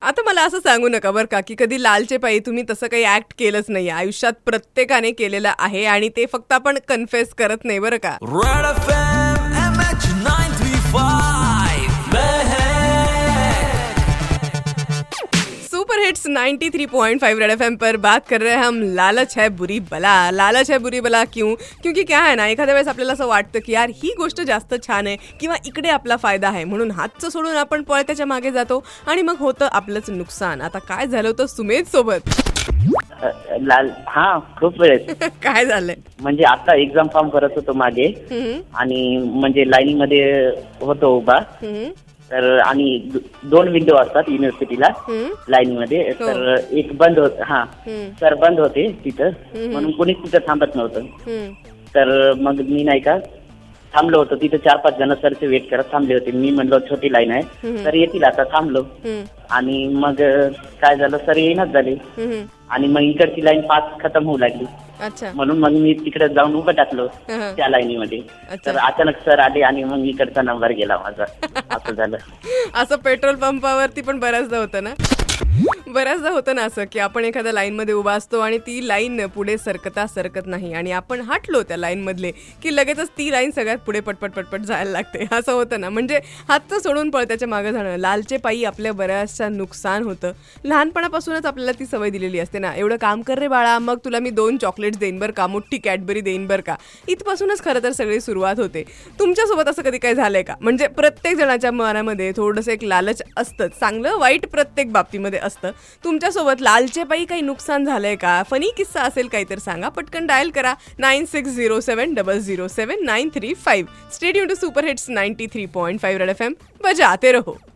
आता मला असं सांगू नका बरं का की कधी लालचे पायी तुम्ही तसं काही ऍक्ट केलंच नाही आयुष्यात, प्रत्येकाने केलेलं आहे आणि ते फक्त आपण कन्फेस करत नाही बरं का. Red FM MH 935 super hits 93.5 red FM पर बात कर रहे हैं हम लालच है बुरी बला. लालच है बुरी बला क्यों? क्योंकि क्या है ना, एखाद्या वेळेस आपल्याला असं वाटतं की यार ही गोष्ट जास्त छान आहे किंवा इकडे आपला फायदा आहे, म्हणून हातचं सोडून आपण पळत्याच्या मागे जातो आणि मग होतं आपलंच नुकसान. आता काय झालं होतं सुमेध सोबत? हा खूप वेळेस. काय झालंय? म्हणजे आता एक्झाम फॉर्म करत होतो मागे आणि म्हणजे लाईन मध्ये होतो उभा, तर आणि दोन विंडो असतात युनिव्हर्सिटीला लाईन मध्ये, तर एक बंद होत. हा सर बंद होते तिथं, म्हणून कोणीच तिथं थांबत नव्हतं. तर मग मी नाही का थांबलो होतो तिथे, 4-5 जण सरचे वेट करत थांबले होते. मी म्हणलो छोटी लाईन आहे सर येतील आता, थांबलो. आणि मग काय झालं, सर येईनाच झाले आणि मग इकडची लाईन 5 खतम होऊ लागली. म्हणून मग मी तिकडे जाऊन उभं टाकलो त्या लाईनीमध्ये. तर अचानक सर आले आणि मग इकडचा नंबर गेला माझा. असं झालं. असं पेट्रोल पंपावरती पण बऱ्याचदा होतं ना असं की आपण एखाद्या लाईन मध्ये उभा असतो आणि ती लाईन पुढे सरकत नाही आणि आपण हटलो त्या लाईन मधले की लगेचच ती लाईन सगळ्यात पुढे पटपट जायला लागते. असं होतं ना, म्हणजे हातचं सोडून पळत्याच्या मागे जाणं. लालचे पायी आपल्या बऱ्याचशा नुकसान होतं. लहानपणापासूनच आपल्याला ती सवय दिलेली असते ना, एवढं काम कर रे बाळा, मग तुला मी 2 चॉकलेट्स देईन बरं का, मोठी कॅडबरी देईन बरं का. इथपासूनच खरं तर सगळी सुरुवात होते. तुमच्यासोबत असं कधी काय झालंय का? म्हणजे प्रत्येक जणाच्या मनामध्ये थोडंसं एक लालच असतं, चांगलं वाईट प्रत्येक बाबतीमध्ये असतं. तुमच्यासोबत लालचे पायी काही नुकसान झालंय का? फनी किस्सा असेल काही तर सांगा. पटकन डायल करा 9607007935. Stay tuned to super hits 93.5 red FM. बजाते रहो.